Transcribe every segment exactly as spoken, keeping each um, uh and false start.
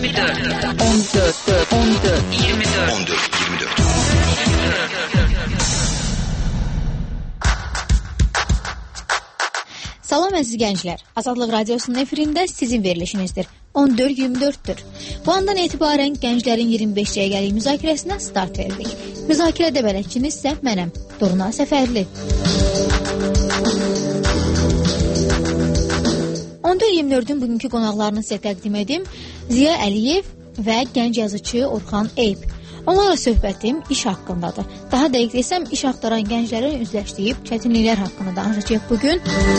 yirmi dört on dört on dört yirmi dört on dört yirmi dört. Salam əziz gənclər. Azadlıq Radiosunun efirində sizin verilişinizdir. on dörd iyirmi dörddür. Bu andan etibarən gənclərin iyirmi beş dəqiqəlik müzakirəsinə start verdik. Müzakirədə bələdçiniz isə mənəm, Durna Səfərli. on dörd iyirmi dördün bugünkü qonaqlarını sizə təqdim edim. Ziya Əliyev və gənc yazıcı Orxan Eyüp. Onlarla söhbətim iş haqqındadır. Daha dəqiq desəm, iş axtaran gənclərin üzləşdiyi çətinliklər haqqında danışacağıq bugün.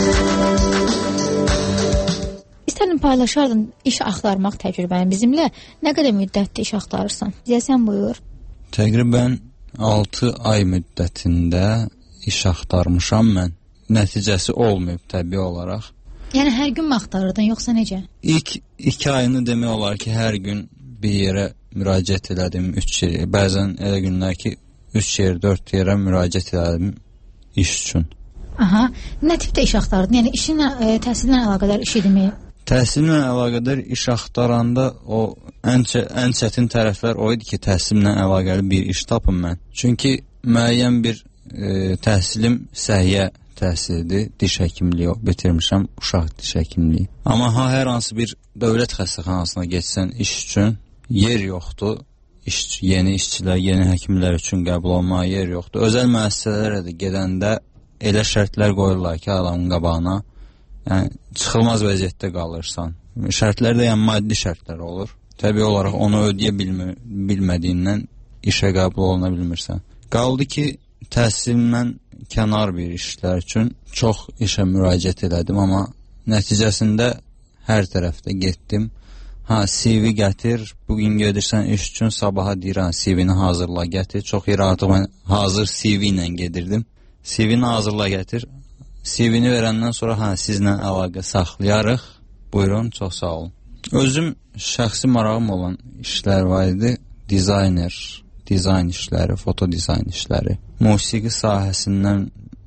İstədim paylaşardın iş axtarmaq təcrübəni bizimlə. Nə qədər müddətdə iş axtarırsan? Deyəsən buyur. Təqribən altı ay müddətində iş axtarmışam mən. Nəticəsi olmayıb təbii olaraq. Yəni hər gün mü axtarırdın, yoxsa necə? İlk iki ayını demək olar ki, hər gün bir yerə müraciət elədim, üç yer, bəzən elə günlər ki, üç yer, dörd yerə müraciət elədim iş üçün. Aha, nə tipdə iş axtardın? Yəni işinlə, e, təhsillə əlaqədar iş idimi? Təhsillə əlaqədar iş axtaranda o ən, ən çətin tərəflər o idi ki, təhsillə əlaqəli bir iş tapım mən. Çünki müəyyən bir e, təhsilim səhiyyə təhsildir, diş həkimliyi bitirmişəm, uşaq diş həkimliyi. Amma ha, hər hansı bir dövlət xəstəxanasına geçsən iş üçün yer yoxdur. İş, yeni işçilər, yeni həkimlər üçün qəbul olmağa yer yoxdur. Özəl müəssisələrə də gedəndə elə şərtlər qoyurlar ki, adamın qabağına, yəni çıxılmaz vəziyyətdə qalırsan. Şərtlər də yəni maddi şərtlər olur. Təbii olaraq onu ödəyə bilmir, bilmədiyindən işə qəbul oluna bilmirsən. Qaldı ki, təhsilimdən kənar bir işlər üçün çox işə müraciət elədim, amma nəticəsində hər tərəfdə getdim. Ha, C V gətir, bugün gedirsən iş üçün, sabaha deyirəm C V-ni hazırla gətir. Çox yer artıq mən hazır C V ilə gedirdim. C V-ni hazırla gətir. C V-ni verəndən sonra ha, sizlə əlaqə saxlayarıq. Buyurun, çox sağ olun. Özüm şəxsi marağım olan işlər var idi. Dizayner, dizayn işləri, foto dizayn işləri. Musiqi sahəsindən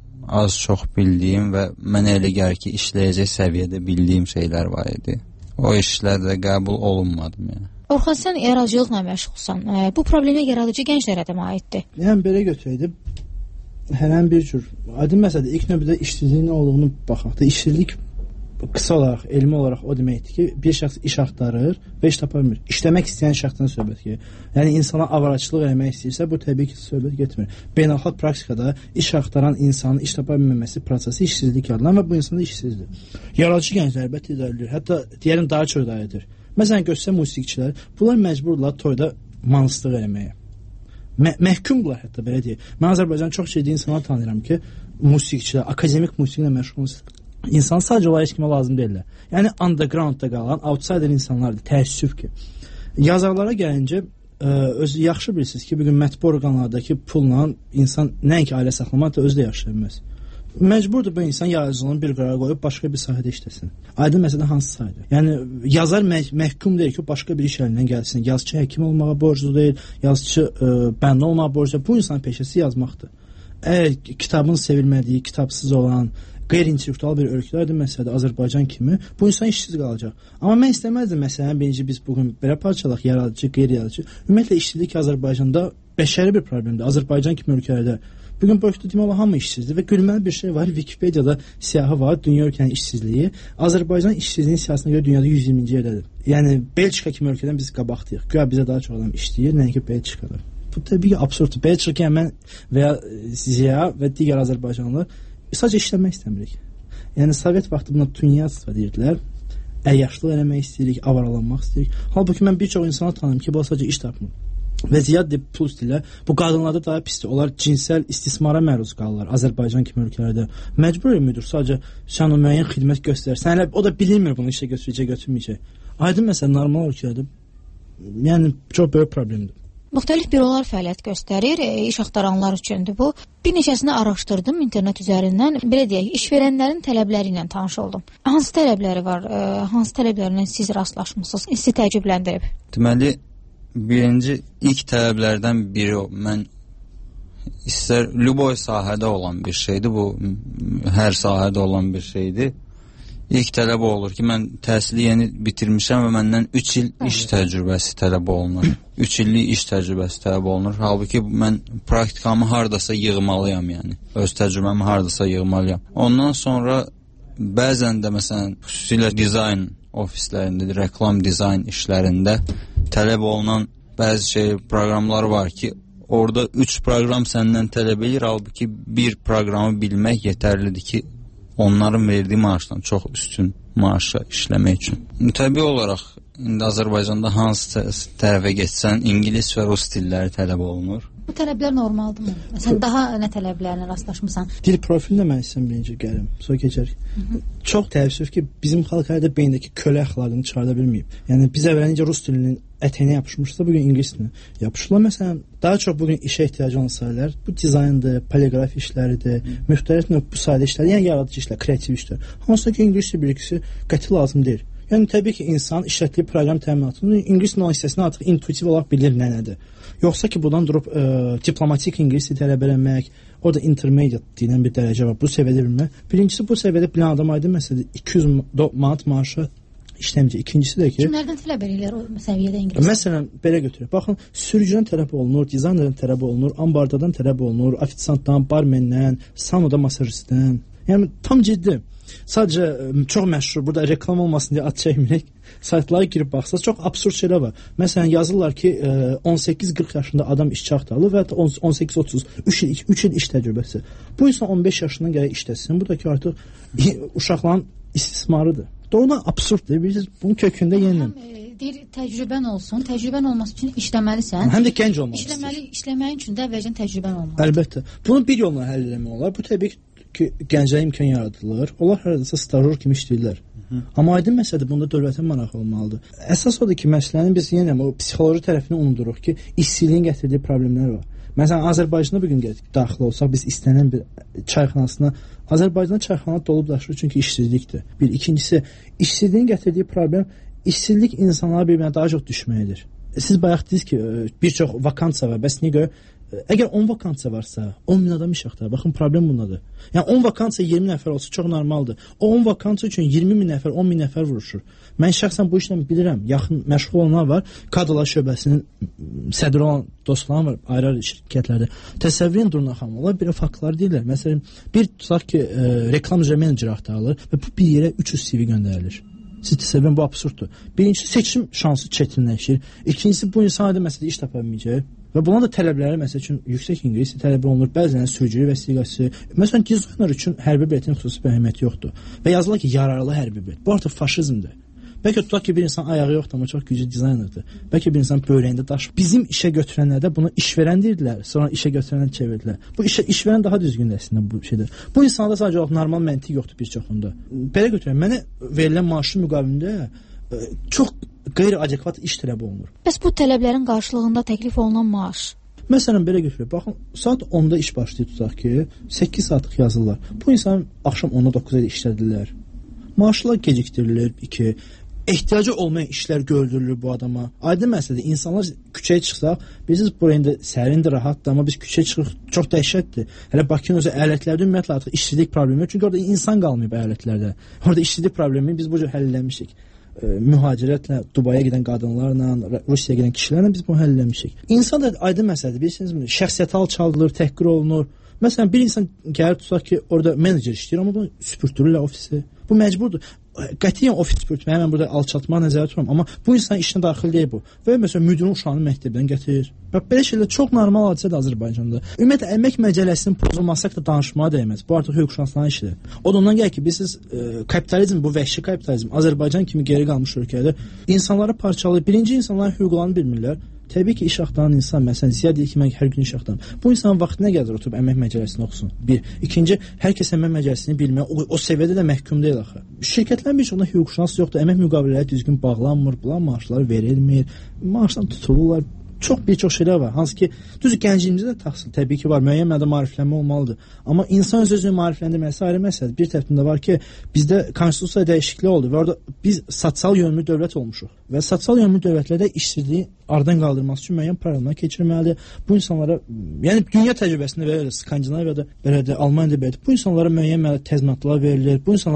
az çox bildiyim və mənə elə gəlir ki, işləyəcək səviyyədə bildiyim şeylər var idi. O işlərdə qəbul olunmadım yəni. Orxan, sən yaradıcılıqla məşğulsan. E, bu problemə yaradıcı gənclərə də aiddir. Yəni belə götürəydim. Hər an bir cür. Aydın məsələdə ilk növbədə işsizliyin nə olduğunu baxaq da, işsizlik qısa olaraq, elmi olaraq o deməkdir ki, bir şəxs iş axtarır və iş tapa bilmir. İşləmək istəyən şəxsdən söhbət gedir. Yəni insana avaraçılıq eləmək istəyirsə, bu təbii ki, söhbət getmir. Beynəlxalq praktikada iş axtaran insanın iş tapa bilməməsi prosesi işsizlik yaradan və bu insan da işsizdir. Yaradıcı gənclər əlbəttə idarədir. Hətta deyəlim daha çox idarədir. Məsələn, göstərsə musiqiçilər, bunlar məcburlar toyda mansızlıq eləməyə. Mə- məhkumdular hətta belə deyək. Mən Azərbaycan çox şeydə insanlar tanıyıram ki, musiqiçilər, akademik musiqi ilə məşğul insan sadəcə olaraq heç kimə lazım deyirlər. Yəni undergroundda qalan outsider insanlardır, təəssüf ki. Yazarlara gəlincə, ə, özü yaxşı bilirsiniz ki, bugün mətbu orqanlardakı pulla insan nəinki ailə saxlamaq da özü də yaşaya bilməz. Məcburdur bu insan yaradıcılığını bir qərara qoyub başqa bir sahədə işləsin. Aydın məsələ hansı sahədə? Yəni yazar mə- məhkum deyil ki, başqa bir iş əlindən gəlsin. Yazıcı həkim olmağa borclu deyil, yazıcı ə, bəndə olmağa borclu. Bu insanın peşəsi yazmaqdır. Əgər kitabın sevilmədiyi, kitabsız olan, qeyri-intellektual bir ölkələrdir məsələdə Azərbaycan kimi, bu insan işsiz qalacaq. Amma mən istəməzdim məsələn, birinci biz bugün belə parçalaq, yaradıcı, qeyri-yaradıcı. Ümumiyyətlə işsizlik Azərbaycanda bəşəri bir problemdir. Azərbaycan kimi ölkələrdə bugün bu ölkədə demək olar hamı işsizdir və gülməli bir şey var. Wikipediyada siyahı var, dünya ölkənin işsizliyi. Azərbaycan işsizliyin siyahısına görə dünyada yüz iyirminci yerdədir. Yəni Belçika kimi ölkədən biz qabaqdayıq. Güya bizə daha çox adam işləyir, nəinki Belçikada. Bu təbii ki, absurddur. Belçika yəni mən və ya Ziya və digər Azərbaycanlılar sadəcə işləmək istəmirik. Yəni Sovet vaxtı buna tunyatstva deyirdilər. Əyyaşlıq eləmək istəyirik, avaralanmaq istəyirik. Halbuki mən bir çox insana tanıyım ki, bu sadəcə iş tapmır. Və ziyad plus ilə bu qadınlarda daha pisdir. Onlar cinsəl istismara məruz qalırlar Azərbaycan kimi ölkələrdə. Məcbur müdür sadəcə sən o müəyyən xidmət göstərsən. Hələ o da bilinmir bunu işə götürəcək, götürməyəcək. Aydın məsələn normal ölkələrdə yəni çox böyük problemdir. Müxtəlif bürolar fəaliyyət göstərir, e, iş axtaranlar üçündür bu. Bir neçəsini araşdırdım internet üzərindən. Belə deyək, işverənlərin tələbləri ilə tanış oldum. Hansı tələbləri var, e, hansı tələblərlə siz rastlaşmısınız, sizi təəccübləndirib? Deməli, birinci ilk tələblərdən biri o. Mən istər lüboy sahədə olan bir şeydir, bu hər sahədə olan bir şeydir. İlk tələb olur ki, mən təhsili yeni bitirmişəm və məndən üç il iş təcrübəsi tələb olunur. üç illik iş təcrübəsi tələb olunur. Halbuki mən praktikamı hardasa yığmalıyam, yəni. Öz təcrübəmi hardasa yığmalıyam. Ondan sonra bəzən də məsələn xüsusilə dizayn ofislərində, reklam dizayn işlərində tələb olunan bəzi şey proqramlar var ki, orada üç proqram səndən tələb edir, halbuki bir proqramı bilmək yetərlidir ki, onların verdiyi maaşdan çox üstün maaşa işləmək üçün. Təbii olaraq indi Azərbaycanda hansı tərəfə getsən, ingilis və rus dilləri tələb olunur. Bu tələblər normaldırmı? Sən daha nə tələblərlə rastlaşmısan? Dil profilinə mən istəyirəm birinci gələm, sonra keçərik. Çox təəssüf ki, bizim xalq hələ də beyindəki kölə əxlaqını çıxarda bilməyib. Yəni biz əvvəlcə rus dilinin ətəyinə yapışmışsa, bugün ingilis dilinə yapışırlar. Məsələn, daha çox bugün işə ehtiyacı olan sahələr bu dizayndır, poliqrafi işləridir, müxtəlif növ bu sahədə işlər, yəni yaradıcı işlər, kreativ işlər. Hansısa ki, ingilis dil bilgisi qəti lazım deyil. Yəni təbii ki, insan işlətdiyi proqram təminatını ingilis dilinin hissəsini artıq intuitiv olaraq bilir nə nədir. Yoxsa ki, buradan durub ə, diplomatik ingilis dili tələb eləmək, orada intermediate deyilən bir dərəcə var. Bu səviyyədə bilmək. Birincisi, bu səviyyədə bilən adam aydın məsələdə iki yüz manat maaşa işləməcək. İkincisi də ki, kimlərdən tələb edirlər o səviyyədə ingilis? Məsələn, belə götürək. Baxın, sürücüdən tələb olunur, dizaynerdən tələb olunur, ambardadan tələb olunur, ofisantdan, barmendən, sanoda masajistdən. Yəni tam ciddi. Sadəcə çox məşhur, burada reklam olmasın deyə ad çəkmirik. Saytlara girib baxsaq çox absurd şeylər var. Məsələn, yazırlar ki, on səkkiz qırx yaşında adam işçi axtarılır və on səkkiz otuz üç il, üç il iş təcrübəsi. Bu insan on beş yaşından gələk işləsin. Bu da ki, artıq uşaqların istismarıdır. Doğrudan absurddur. Bilirsiniz, bunun kökündə yeniləm. Deyir, təcrübən olsun. Təcrübən olması üçün işləməlisən. Həm də gənc olmalısan. İşləməli, işləməyin üçün də əvvəlcən təcrübən olmalıdır. Əlbəttə. Bunu bir yolla həll etmək olar. Bu təbii ki, gənclərə imkan yaradılır. Onlar haradasa stajyor kimi işləyirlər. Hı. Amma aydın məsələdir, bunda dövlətin marağı olmalıdır. Əsas odur ki, məsələnin biz yenə o psixoloji tərəfini unuduruq ki, işsizliyin gətirdiyi problemlər var. Məsələn, Azərbaycanda bugün daxil olsaq, biz istənilən bir çayxanasına, Azərbaycanda çayxana dolub daşır çünki işsizlikdir. Bir, ikincisi, işsizliyin gətirdiyi problem, işsizlik insanlara bir-birinə daha çox düşməkdir. Siz bayaq dediniz ki, bir çox vakansiya var, bəs niyə görə? Əgər on vakansiya varsa, on min adam iş axtarır. Baxın, problem bundadır. Yəni on vakansiya iyirmi nəfər olsa çox normaldır. O on vakansiya üçün iyirmi min nəfər, on min nəfər vuruşur. Mən şəxsən bu işlə bilirəm. Yaxın məşğul olanlar var. Kadrlar şöbəsinin sədri olan dostlarım var ayrı-ayrı şirkətlərdə. Təsəvvürün duruna xanım. Onlar bir faktlar deyirlər. Məsələn, bir tutaq ki, e, reklam üzrə menecer axtarılır və bu bir yerə üç yüz C V göndərilir. Siz təsəvvürün bu absurddur. Birincisi, seçim şansı çətinləşir. İkincisi, bu insan adı məsələdə iş tapa bilməyəcək. Və buna da tələbləri məsəl üçün yüksək ingilis tələb olunur. Bəzən sürücülük vəsiqəsi. Məsələn, dizayner üçün hərbi biletin xüsusi bir əhəmiyyəti yoxdur. Və yazılır ki, yararlı hərbi bilet. Bu artıq faşizmdir. Bəlkə tutaq ki, bir insan ayağı yoxdur, amma çox güclü dizaynerdir. Bəlkə bir insan böyrəyində daş. Bizim işə götürənlərdə bunu işverən deyirdilər, sonra işə götürənlər çevirdilər. Bu işə işverən daha düzgün əslində bu şeydir. Bu insanda sadəcə olaraq normal məntiq yoxdur bir çoxunda. Belə götürək, mənə verilən maaşın müqabilində çox qeyri-adekvat iş tələb olunur. Bəs bu tələblərin qarşılığında təklif olunan maaş? Məsələn, belə götürək. Baxın, saat onda iş başlayır tutaq ki, səkkiz saatlıq yazırlar. Bu insan axşam onda doqquza işlədirlər. Maaşlar gecikdirilir, iki. Ehtiyacı olmayan işlər gördürülür bu adama. Aydın məsələdir, insanlar küçəyə çıxsaq, bilirsiniz, buraya sərindir, rahatdır, amma biz küçəyə çıxıq, çox dəhşətdir. Hələ Bakının özü əyalətlərdə ümumiyyətlə artıq işsizlik problemi var, çünki orada insan qalmayıb əyalətlərdə. Orada işsizlik problemi biz bu cür həll eləmişik. Mühacirətlə, Dubaya gedən qadınlarla, Rusiyaya gedən kişilərlə biz bunu həll eləmişik. İnsan da aydın məsələdir, bilirsiniz, şəxsiyyəti alçaldılır, təhqir olunur. Məsələn, bir insan gəlir tutaq ki, orada menecer işləyir, amma bunu süpürtürürlər ofisi. Bu məcburdur. Qətiyyən ofis süpürtməyə mən burada alçaltmağa nəzərdə tuturam, amma bu insan işinə daxil deyil bu. Və məsələn, müdirin uşağını məktəbdən gətirir. Bax, belə şeylər çox normal hadisədir Azərbaycanda. Ümumiyyətlə, əmək məcəlləsinin pozulması haqqında danışmağa dəyməz. Bu artıq hüquqşünasların işidir. O da ondan gəlir ki, biz siz e, kapitalizm, bu vəhşi kapitalizm, Azərbaycan kimi geri qalmış ölkədə insanları parçalayır. Birinci, insanların hüquqlarını bilmirlər. Təbii ki, iş axtaran insan, məsələn, Ziya deyir ki, mən hər gün iş axtaram. Bu insanın vaxtına gəlir oturub əmək məcəlləsini oxusun. Bir. İkinci, hər kəs əmək məcəlləsini bilmək, o, o səviyyədə də məhkum deyil axı. Şirkətlərin bir çoxunda hüquqşünas yoxdur, əmək müqavilələri düzgün bağlanmır, bunlar maaşları verilmir, maaşdan tutulurlar. Çox bir çox şeylər var. Hansı ki, düz gəncliyimizdə də təhsil təbii ki var, müəyyən mənada maariflənmə olmalıdır. Amma insan öz-özünü maarifləndirməsi ayrı məsələdir. Bir tərəfində var ki, bizdə konstitusiya dəyişikliyi oldu və orada biz sosial yönlü dövlət olmuşuq. Və sosial yönlü dövlətlərdə işsizliyi aradan qaldırması üçün müəyyən proqramlar keçirməlidir. Bu insanlara, yəni dünya təcrübəsində belə Skandinaviyada, belə də Almaniyada belə, bu insanlara müəyyən mənada təzminatlar verilir. Bu insanlara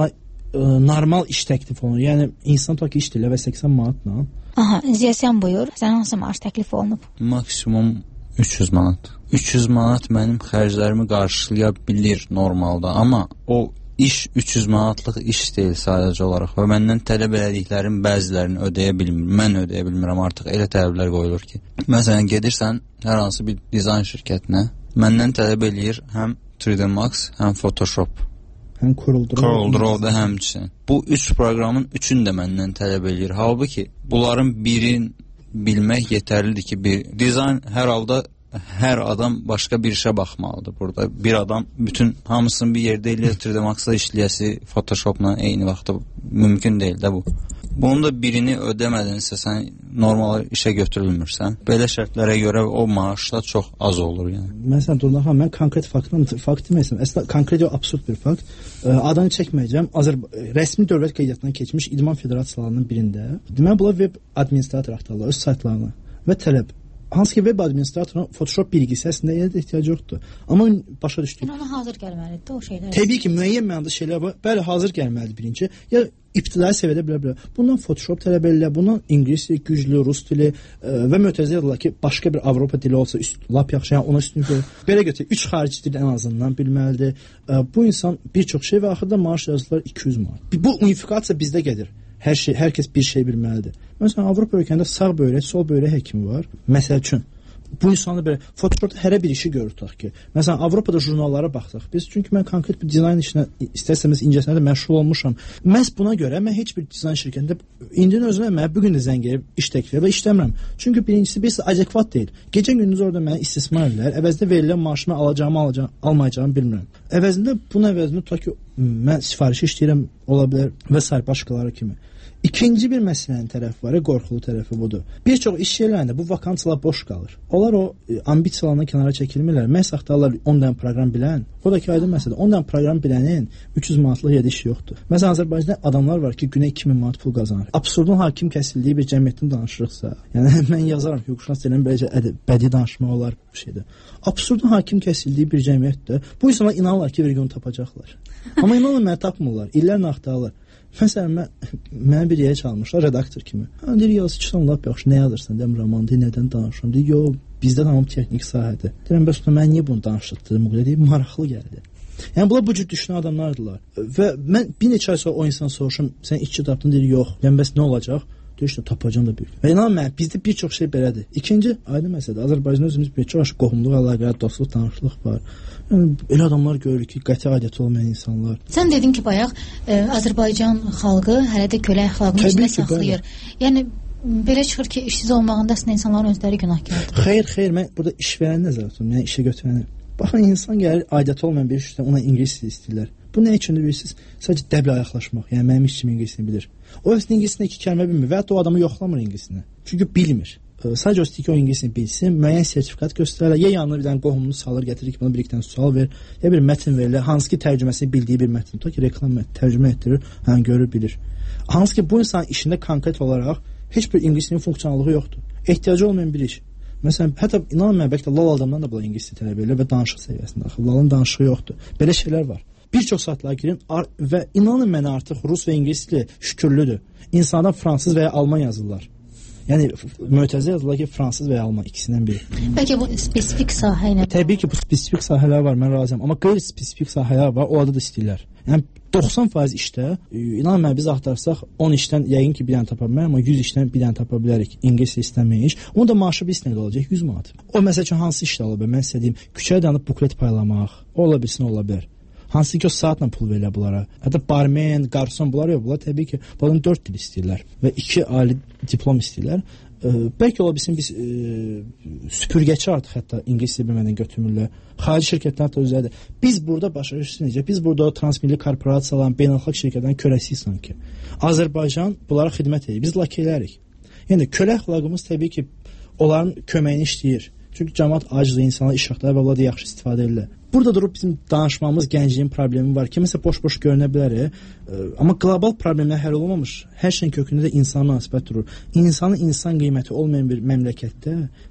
ə, normal iş təklif olunur. Yəni insan tutaq ki, iş deyirlər və səksən manatla. Aha, Ziyasən buyur. Sən hansı maaş təklif olunub? Maksimum üç yüz manat. üç yüz manat mənim xərclərimi qarşılaya bilir normalda, amma o iş üç yüz manatlıq iş deyil sadəcə olaraq və məndən tələb elədiklərin bəzilərini ödəyə bilmir. Mən ödəyə bilmirəm, artıq elə tələblər qoyulur ki. Məsələn, gedirsən hər hansı bir dizayn şirkətinə, məndən tələb eləyir həm üç D Max, həm Photoshop, həm CorelDRAW, CorelDRAW da həmçinin. Bu üç proqramın üçünü də məndən tələb eləyir. Halbuki bunların birin bilmək yetərlidir ki, bir dizayn hər halda hər adam başqa bir işə baxmalıdır. Burada bir adam bütün hamısını bir yerdə eləyir, üç D Max-da işləyəsi Photoshopla eyni vaxtda mümkün deyil də bu. Bunu da birini ödəmədinsə sən normal işə götürülmürsən. Belə şərtlərə görə o maaş da çox az olur yəni. Məsələn, Durna xanım, mən konkret faktdan fakt deməyəcəm. Əslində konkret o absurd bir fakt. Adını çəkməyəcəm. Azər rəsmi dövlət qeydiyyatından keçmiş idman federasiyalarının birində deməli bunlar web administrator axtarırlar öz saytlarına və tələb. Hansı ki, web administratorun Photoshop bilgisi əslində elə də ehtiyac yoxdur. Amma başa düşdük. Yəni ona hazır gəlməlidir o şeylər. Təbii ki, müəyyən mənada şeylər var. Bəli, hazır gəlməlidir birinci. Ya ibtidai səviyyədə bilə-bilə. Bundan Photoshop tələb edirlər, bundan ingilis dili, güclü, rus dili ə, və mötərizə edirlər ki, başqa bir Avropa dili olsa üst, lap yaxşı, yəni ona üstünlük verir. Belə götür, üç xarici dil ən azından bilməlidir. Ə, bu insan bir çox şey və axırda maaş yazılır iki yüz manat. Bu unifikasiya bizdə gedir. Hər şey, hər kəs bir şey bilməlidir. Məsələn, Avropa ölkələrində sağ böyrək, sol böyrək həkimi var. Məsəl üçün bu insanlar belə Photoshopda hər bir işi görür tutaq ki. Məsələn, Avropada jurnallara baxsaq, biz çünki mən konkret bir dizayn işinə istəsəmiz incəsənə də məşğul olmuşam. Məhz buna görə mən heç bir dizayn şirkətində indinin özünə mən bu gün də zəng edib iş təklif və işləmirəm. Çünki birincisi birisi adekvat deyil. Gecə gündüz orada məni istismar edirlər. Əvəzində verilən maaşımı alacağımı, alacağım, almayacağımı bilmirəm. Əvəzində bunun əvəzində tutaq ki, mən sifariş işləyirəm, ola bilər və sair başqaları kimi. İkinci bir məsələnin tərəfi var, qorxulu tərəfi budur. Bir çox iş yerlərində bu vakansiyalar boş qalır. Onlar o e, ambisiyalarından kənara çəkilmirlər. Məhz axtarırlar on dənə proqram bilən. O da ki, aydın məsələdir. on dənə proqram bilənin üç yüz manatlıq yerdə işi yoxdur. Məsələn, Azərbaycanda adamlar var ki, günə iki min manat pul qazanır. Absurdun hakim kəsildiyi bir cəmiyyətdən danışırıqsa, yəni mən yazaram, hüquqşünas deyilən beləcə bədii danışmaq olar bu şeydir. Absurdun hakim kəsildiyi bir cəmiyyətdə bu insanlar inanırlar ki, bir gün tapacaqlar. Amma inanın mənə tapmırlar. İllərlə axtarırlar. Məsələn, mən, mənə bir yerə çalmışlar, redaktor kimi. Hə, deyir, yazıçısan, lap yaxşı, nə yazırsan, deyəm, roman, deyir, nədən danışıram, deyir, yox, bizdə tamam texnik sahədir. Deyirəm, bəs mən niyə bunu danışdırdım, deyir, maraqlı gəldi. Yəni, bunlar bu cür düşünən adamlardılar. Və mən bir neçə ay sonra o insan soruşum, sən iki tapdın, deyir, yox, deyəm, bəs nə olacaq? Deyir, işte, tapacam da bir. Və inan mən, bizdə bir çox şey belədir. İkinci, aydın məsələdir, Azərbaycanda özümüz bir çox qohumluq, əlaqə, dostluq, tanışlıq var. Yəni, elə adamlar görürük ki, qəti adəti olmayan insanlar. Sən dedin ki, bayaq e, Azərbaycan xalqı hələ də kölə əxlaqını içində saxlayır. Yəni, belə çıxır ki, işsiz olmağında əslində insanların özləri günahkardır. Xeyr, xeyr, mən burada işverəni nəzərə tuturam, yəni işə götürəni. Baxın, insan gəlir, adəti olmayan bir işdən ona ingilis dili istəyirlər. Bu nə üçündür bilirsiniz? Sadəcə dəblə ayaqlaşmaq. Yəni mənim işçim ingilisini bilir. O əslində ingilisində iki kəlmə bilmir və hətta o adamı yoxlamır ingilisini. Çünki bilmir. Sadəcə o istəyir ki, o ingilisini bilsin, müəyyən sertifikat göstərərlər. Ya yanına bir dənə qohumunu salır, gətirir ki, buna bir iki dənə sual ver, ya bir mətn verirlər. Hansı ki, tərcüməsini bildiyi bir mətn. Tutaq ki, reklam tərcümə etdirir, hə, görür, bilir. Hansı ki, bu insanın işində konkret olaraq heç bir ingilisinin funksionallığı yoxdur. Ehtiyacı olmayan bir iş. Məsələn, hətta inanın mən, bəlkə də Lal adamdan da bunlar ingilis tələb edirlər və danışıq səviyyəsində. Lalın danışığı yoxdur. Belə şeylər var. Bir çox saytlara girin və inanın mənə artıq rus və ingilis dili şükürlüdür. İnsanlar fransız və ya alman yazırlar. Yəni mötərizə yazırlar ki, fransız və ya alman ikisindən biri. Bəlkə bu spesifik sahə ilə? Təbii ki, bu spesifik sahələr var, mən razıyam. Amma qeyri-spesifik sahələr var, o adı da istəyirlər. Yəni doxsan faiz işdə, inanın mən biz axtarsaq on işdən yəqin ki, bir dənə tapa bilmərik, amma yüz işdən bir dənə tapa bilərik. İngilis istəməyiş. Onun da maaşı bir istəyən olacaq yüz manat. O məsəl üçün hansı işdə ola bilər? Mən sizə deyim, küçəyə dayanıb buklet paylamaq, o ola bilsin, ola bilər. Hansı ki, o saatla pul verirlər bunlara. Hətta barmen, qarson, bunlar yox. Bunlar təbii ki, bunların dörd dil istəyirlər və iki ali diplom istəyirlər. E, bəlkə ola bilsin, biz e, süpürgəçi artıq hətta ingilis dili bilmədən götürmürlər. Xarici şirkətlər də özədir. Biz burada başa düşsünəcək, biz burada o transmilli korporasiyaların, beynəlxalq şirkətlərin köləsiyik sanki. Azərbaycan bunlara xidmət edir. Biz lakeylərik. Yəni, kölə əxlaqımız təbii ki, onların köməyini işləyir. Çünki cəmaət acizdir, insanlar iş axtarır və onlar da yaxşı istifadə edirlər. Burada durub bizim danışmamız gəncliyin problemi var. Kiməsə boş-boş görünə bilər, e, amma qlobal problemlər həll olmamış. Hər şeyin kökündə də insan münasibət durur. İnsanın insan qiyməti olmayan bir məmləkətdə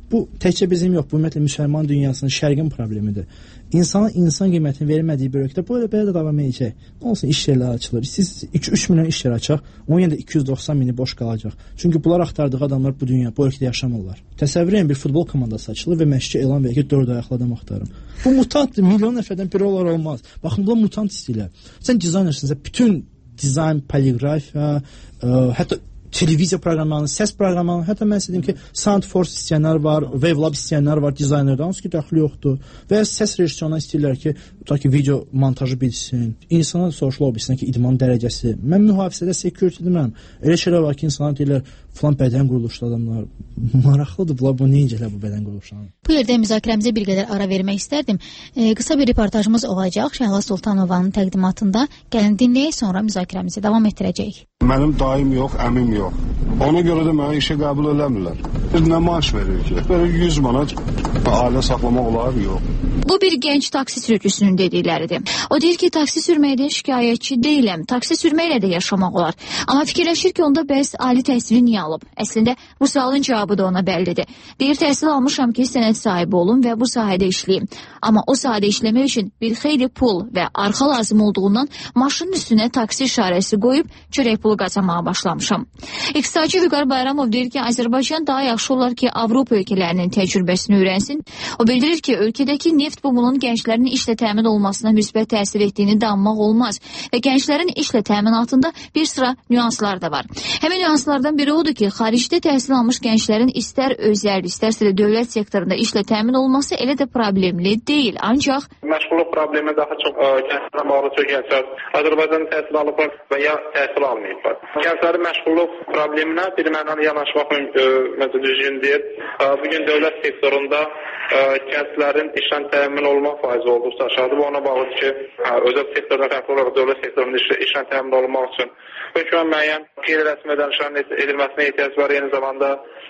Bu təkcə bizim yox, bu ümumiyyətlə müsəlman dünyasının, şərqin problemidir. İnsana insan qiymətini vermədiyi bir ölkədə bu elə belə də davam edəcək. Nə olsun, iş yerləri açılır. Siz iki üç milyon iş yeri açaq, onun yerində iki yüz doxsan mini boş qalacaq. Çünki bunlar axtardığı adamlar bu dünya, bu ölkədə yaşamırlar. Təsəvvür edin, bir futbol komandası açılır və məşqçi elan verir ki, dörd ayaqlı adam axtarım. Bu mutantdır, milyon nəfərdən biri olar olmaz. Baxın, bunlar mutant istəyirlər. Sən dizaynersinsə, bütün dizayn, poliqrafiya, ə, hətta televiziya proqramlarını, səs proqramlarını, hətta mən istəyirəm ki, Soundforce istəyənlər var, Wavelab istəyənlər var dizaynerdən, hansı ki, dəxli yoxdur. Və səs rejissoruna istəyirlər ki, tutaq ki, video montajı bilsin. İnsana soruşlar bilsin ki, idman dərəcəsi. Mən mühafizədə security demirəm. Elə şeylər var ki, insanlar deyirlər, falan bədən quruluşlu adamlar. Maraqlıdır bunlar, bu necələr bu bədən quruluşları. Bu yerdə müzakirəmizə bir qədər ara vermək istərdim. E, qısa bir reportajımız olacaq Şəhla Sultanovanın təqdimatında. Gəlin dinləyək, sonra müzakirəmizi davam etdirəcəyik. Mənim dayım yox, əmim yox. Ona görə də mənə işə qəbul eləmirlər. Biz nə maaş verir ki? Böyle yüz manat ailə saxlamaq olar, yox. Bu bir gənc taksi sürücüsünün dedikləridir. O deyir ki, taksi sürməkdən şikayətçi deyiləm. Taksi sürməklə də yaşamaq olar. Amma fikirləşir ki, onda bəs ali təhsili niyə alıb? Əslində bu sualın cavabı da ona bəllidir. Deyir, təhsil almışam ki, sənət sahibi olum və bu sahədə işləyim. Amma o sahədə işləmək üçün bir xeyli pul və arxa lazım olduğundan maşının üstünə taksi işarəsi qoyub çörək pulu qazanmağa başlamışam. İqtisadçı Vüqar Bayramov deyir ki, Azərbaycan daha yaxşı olar ki, Avropa ölkələrinin təcrübəsini öyrənsin. O bildirir ki, ölkədəki neft bumunun gənclərin işlə təmin olmasına müsbət təsir etdiyini danmaq olmaz və gənclərin işlə təminatında bir sıra nüanslar da var. Həmin nüanslardan biri odur ki, xaricdə təhsil almış gənclərin istər özəl, istərsə də dövlət sektorunda işlə təmin olması elə də problemli deyil. Ancaq məşğulluq problemi daha çox gənclərə bağlı çox gənclər Azərbaycanda təhsil alıblar və ya təhsil almayıblar. Gənclərin məşğulluq probleminə bir mənada yanaşmaq düzgün deyil. Bugün dövlət sektorunda gənclərin işlə təmin olma faizi olduqca aşağıdır. Bu ona bağlıdır ki, özəl sektorda fərqli olaraq dövlət sektorunda işlə təmin olmaq üçün hökmən müəyyən qeyri-rəsmi ödənişlərin edilməsinə ehtiyac var. Eyni zamanda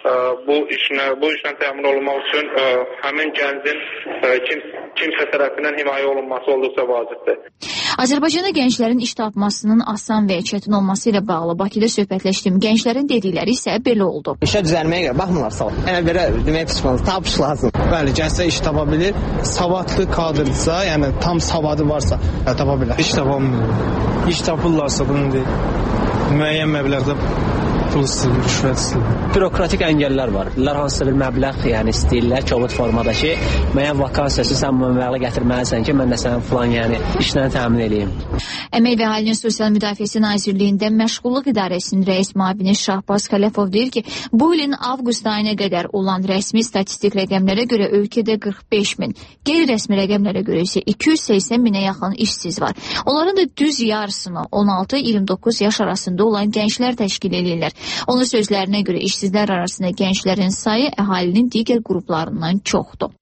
bu işlə bu işlə təmin olunmaq üçün həmin gəncin kim, kimsə tərəfindən himayə olunması olduqca vacibdir. Azərbaycanda gənclərin iş tapmasının asan və çətin olması ilə bağlı Bakıda söhbətləşdiyim gənclərin dedikləri isə belə oldu. İşə düzəlməyə görə baxmırlar sağ ol. Yəni belə demək pişmanız, tapış lazım. Bəli, gəncsə iş tapa bilir. Savadlı kadrdırsa, yəni tam savadı varsa, tapa bilər. İş tapamıyor. İş tapırlarsa bunu deyil. Müəyyən məbləğdə pul istəyir, rüşvət istəyir. Bürokratik əngəllər var. Bunlar hansısa bir məbləğ yəni istəyirlər, kobud formada ki, müəyyən vakansiyası sən bu məbləği gətirməlisən ki, mən də sənin falan yəni işlə təmin edeyim. Əmək və Əhalinin Sosial Müdafiəsi Nazirliyində Məşğulluq İdarəsinin rəis müavini Şahbaz Xələfov deyir ki, bu ilin avqust ayına qədər olan rəsmi statistik rəqəmlərə görə ölkədə qırx beş min, qeyri-rəsmi rəqəmlərə görə isə iki yüz səksən minə yaxın işsiz var. Onların da düz yarısını on altı iyirmi doqquz yaş arasında olan gənclər təşkil edirlər. Onun sözlərinə görə işsizlər arasında gənclərin sayı əhalinin digər qruplarından çoxdur.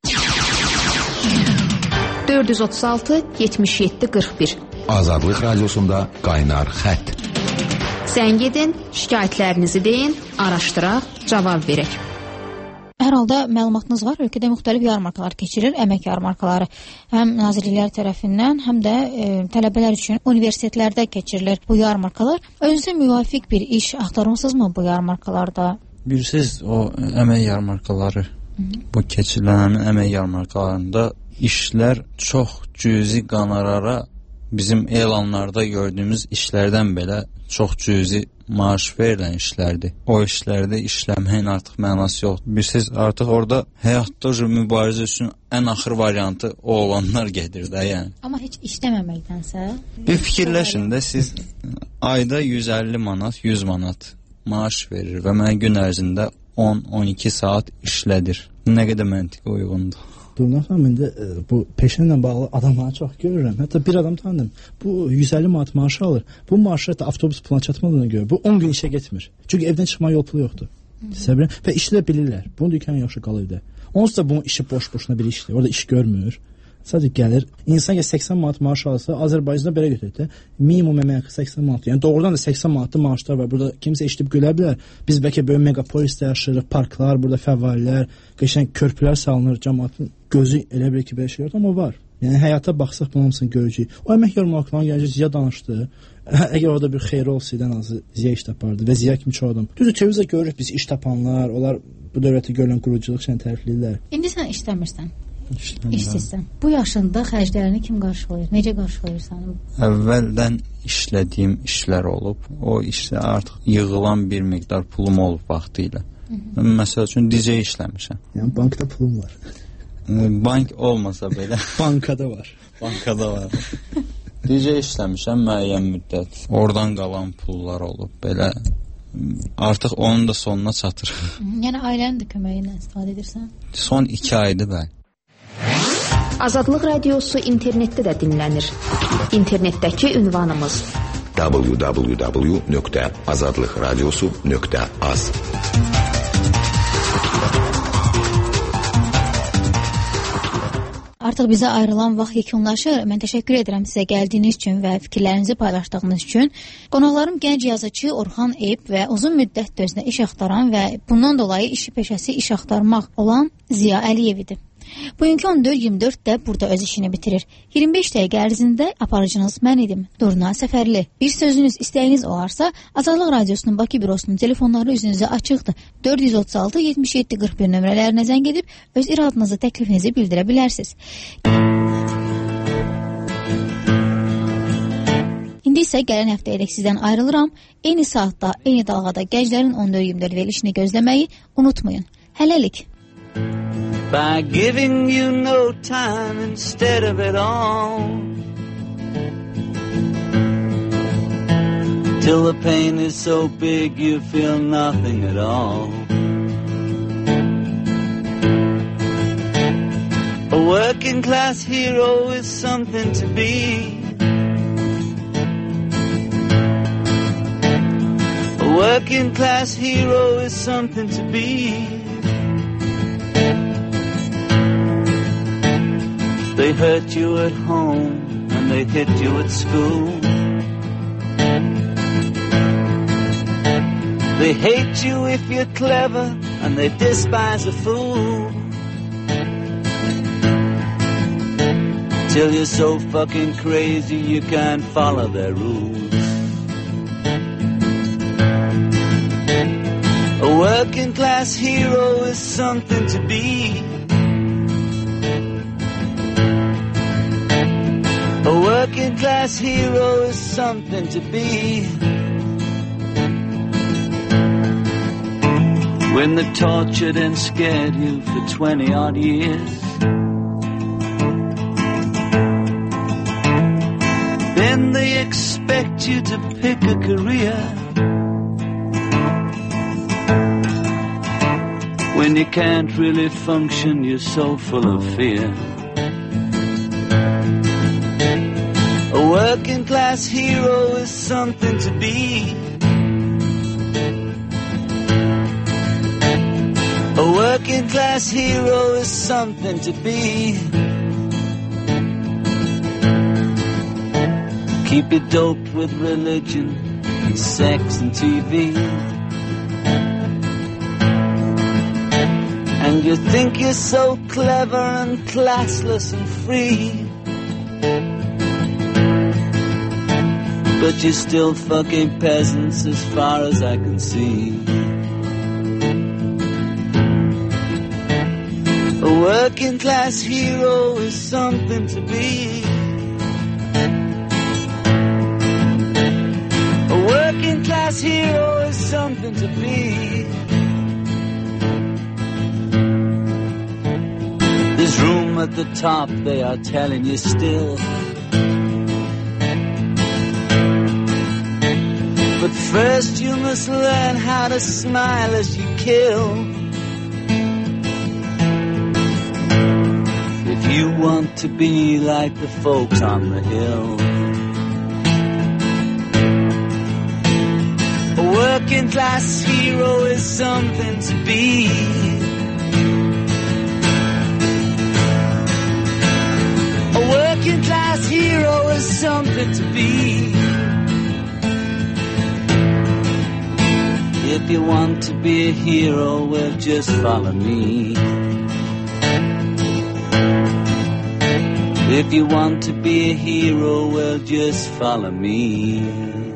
dörd yüz otuz altı yetmiş yeddi qırx bir Azadlıq Radiosunda qaynar xətt. Zəng edin, şikayətlərinizi deyin, araşdıraq, cavab verək. Hər halda məlumatınız var, ölkədə müxtəlif yarmarkalar keçirir, əmək yarmarkaları həm nazirliklər tərəfindən, həm də e, tələbələr üçün universitetlərdə keçirilir bu yarmarkalar. Özünüzə müvafiq bir iş axtarırsınızmı bu yarmarkalarda? Bilirsiniz, o əmək yarmarkaları, bu keçirilən əmək yarmarkalarında işlər çox cüzi qanarara bizim elanlarda gördüyümüz işlərdən belə çox cüzi maaş verilən işlərdir. O işlərdə işləməyin artıq mənası yoxdur. Bilirsiniz, artıq orada həyatda mübarizə üçün ən axır variantı o olanlar gedir də, yəni. Amma heç işləməməkdənsə? Bir fikirləşin də, siz ayda yüz əlli manat, yüz manat maaş verir və mənə gün ərzində on on iki saat işlədir. Nə qədər məntiqə uyğundur. Durna xanım, indi bu peşə ilə bağlı adamları çox görürəm. Hətta bir adam tanıdım. Bu yüz əlli manat maaşı alır. Bu maaşı da avtobus puluna çatmadığına görə bu on gün işə getmir. Çünki evdən çıxma yol pulu yoxdur. Səbirən və işi də bilirlər. Bunu dükkan yaxşı qalır evdə. Onsuz da bunun işi boş-boşuna bir işdir. Orada iş görmür. Sadəcə gəlir. İnsan ya səksən manat maaş alsa, Azərbaycanda belə götürək də, minimum əmək haqqı səksən manat. Yəni doğrudan da səksən manatlı maaşlar var. Burada kimsə işləyib gülə bilər. Biz bəlkə böyük megapolisdə yaşayırıq, parklar, burada fəvvarilər, qəşəng körpülər salınır, cəmaatın gözü elə bilir ki, belə şey yoxdur, amma var. Yəni həyata baxsaq bunun hamısını görəcəyik. O əmək yorulmaqla gəncə Ziya danışdı. Əgər orada bir xeyri olsaydı, ən azı Ziya iş tapardı və Ziya kimi çox adam. Düzdür, televizorda görürük biz iş tapanlar, onlar bu dövlətə görülən quruculuq üçün tərifləyirlər. İndi sən işləmirsən. İşsizsən. Bu yaşında xərclərini kim qarşılayır? Necə qarşılayırsan? Əvvəldən işlədiyim işlər olub. O işdə artıq yığılan bir miqdar pulum olub vaxtı ilə. Mən məsəl üçün D J işləmişəm. Yəni bankda pulum var. Bank olmasa belə. Bankada var. Bankada var. D J işləmişəm müəyyən müddət. Oradan qalan pullar olub. Belə artıq onun da sonuna çatır. Yəni ailənin də köməyi ilə istifadə edirsən? Son iki aydır bəli. Azadlıq Radiosu internetdə də dinlənir. İnternetdəki ünvanımız w w w nöqtə azadlıq radiosu nöqtə az. Artıq bizə ayrılan vaxt yekunlaşır. Mən təşəkkür edirəm sizə gəldiyiniz üçün və fikirlərinizi paylaşdığınız üçün. Qonaqlarım gənc yazıcı Orxan Eyüp və uzun müddət döznə iş axtaran və bundan dolayı işi peşəsi iş axtarmaq olan Ziya Əliyev idi. Bugünkü on dörd iyirmi dörddə burada öz işini bitirir. iyirmi beş dəqiqə ərzində aparıcınız mən idim, Durna Səfərli. Bir sözünüz, istəyiniz olarsa, Azadlıq Radiosunun Bakı bürosunun telefonları üzünüzə açıqdır. dörd yüz otuz altı yetmiş yeddi qırx bir nömrələrinə zəng edib öz iradınızı, təklifinizi bildirə bilərsiniz. İndi isə gələn həftə edək sizdən ayrılıram. Eyni saatda, eyni dalğada gənclərin on dörd iyirmi dörd verilişini gözləməyi unutmayın. Hələlik. By giving you no time instead of it all, till the pain is so big you feel nothing at all. A working class hero is something to be. A working class hero is something to be. They hurt you at home and they hit you at school. They hate you if you're clever and they despise a fool. Till you're so fucking crazy you can't follow their rules. A working class hero is something to be. A working class hero is something to be. When they tortured and scared you for twenty odd years, then they expect you to pick a career. When you can't really function, you're so full of fear. A working class hero is something to be. A working class hero is something to be. Keep it doped with religion and sex and T V. And you think you're so clever and classless and free, but you're still fucking peasants as far as I can see. A working class hero is something to be. A working class hero is something to be. There's room at the top, they are telling you still. But first you must learn how to smile as you kill. If you want to be like the folks on the hill. A working class hero is something to be. A working class hero is something to be. If you want to be a hero, well, just follow me. If you want to be a hero, well, just follow me.